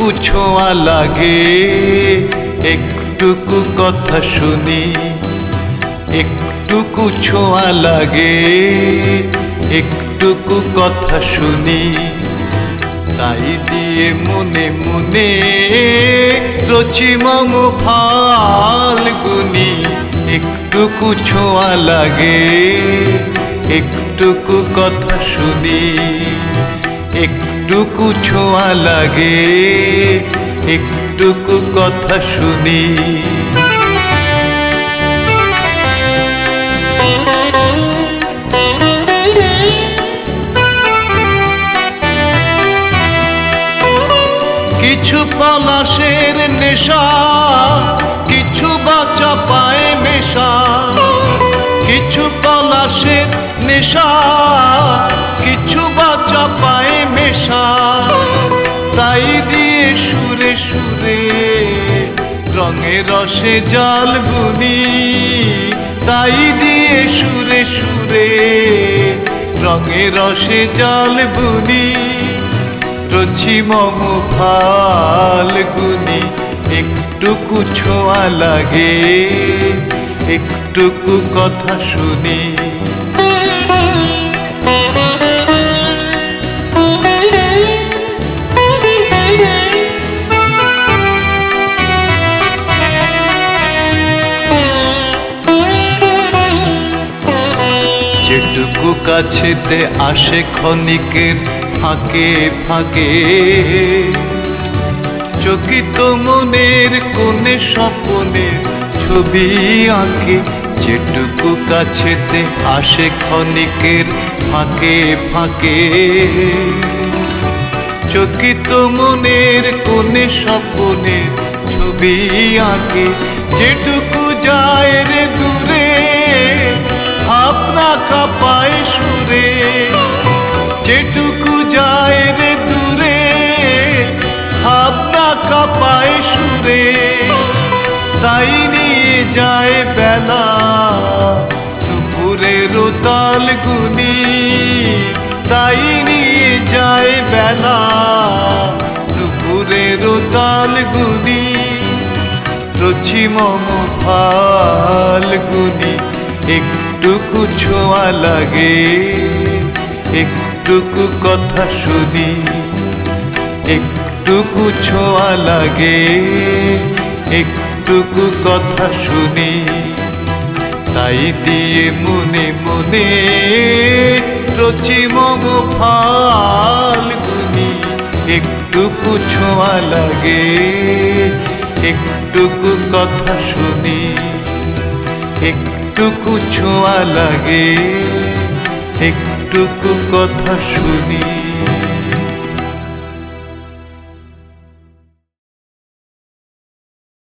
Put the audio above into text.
ছোঁয়া লাগে, একটুকু কথা শুনি, একটুকু ছোঁয়া লাগে, একটুকু কথা শুনি। তাই দিয়ে মনে মনে রচি মম ফাল্গুনি। একটুকু ছোঁয়া লাগে, একটুকু কথা শুনি, একটুকু ছোঁয়া লাগে, একটুকু কথা শুনি। কিছু পলাশের নেশা, কিছু বাচা পায়ে মেশা। কিছু পলাশের নেশা, কিছু বাচা পায়ে মেশা। তাই দিয়ে সুরে সুরে রঙে রসে জাল বুনি। তাই দিয়ে সুরে সুরে রঙে রসে জাল বুনি। রচি মম ফাল্গুনি। একটুকু ছোঁয়া লাগে, একটুকু কথা শুনি। যেটুকু কাছেতে আসে ক্ষণিকের ফাঁকে ফাঁকে, চকিত মনের কোণে স্বপনের ছবি আঁকে। যেটুকু কাছেতে আসে ক্ষণিকের ফাঁকে ফাঁকে, চকিত মনের কোণে স্বপনের ছবি আঁকে। যেটুকু যায় রে দূরে, ভাবনা কাঁপায় সুরে। যেটুকু যায় রে দূরে, ভাবনা কাঁপায় সুরে। তাই নিয়ে যায় বেলা দুপুরের তাল গুনি। তাই নিয়ে যায় বেলা দুপুরের তাল গুনি। রচি মম ফাল্গুনি। একটুকু ছোঁয়া লাগে, একটুকু কথা শুনি, একটুকু ছোঁয়া লাগে, একটুকু কথা শুনি। তাই দিয়ে মনে মনে রচি মম ফাল্গুনি। একটুকু ছোঁয়া লাগে, একটুকু কথা শুনি, একটুকু ছোঁয়া লাগে, একটুকু কথা শুনি।